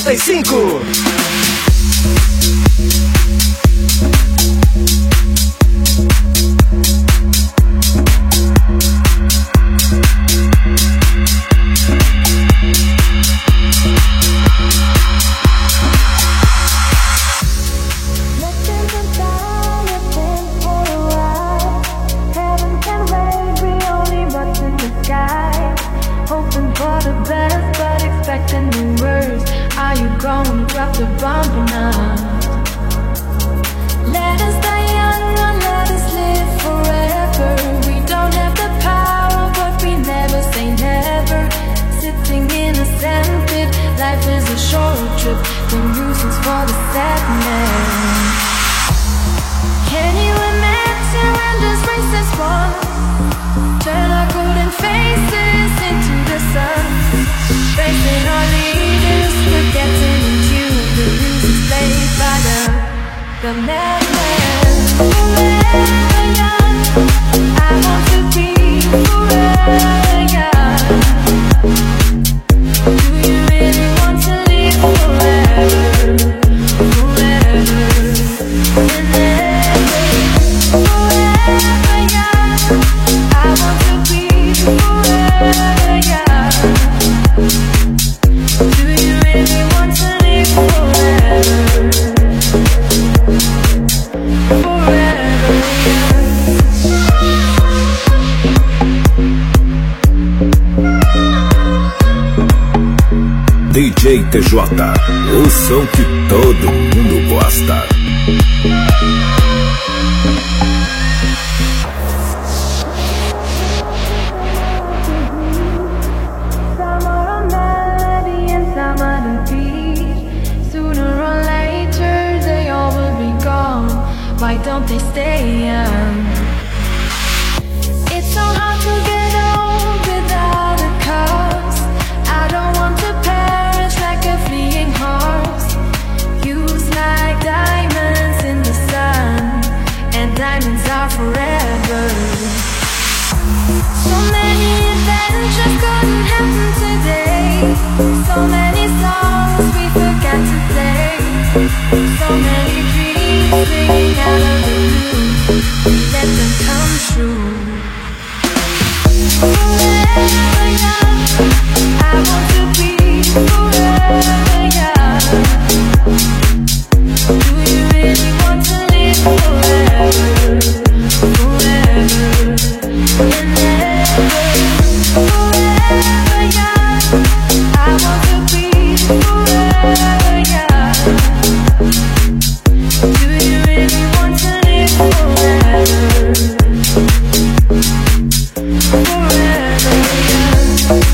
95. DJ TJ, o som que todo mundo gosta. Why don't they stay young? It's so hard to get old without a cause. I don't want to perish like a fleeing horse, used like diamonds in the sun, and diamonds are forever. So many adventures couldn't happen today. So many songs we forgot to play. So many dreams singing out of the blue. Let them come true. Forever young, I want to be forever young. Do you really want to live forever? Forever and ever. Forever young, I want to be forever young. Do you really want to live forever? Forever young.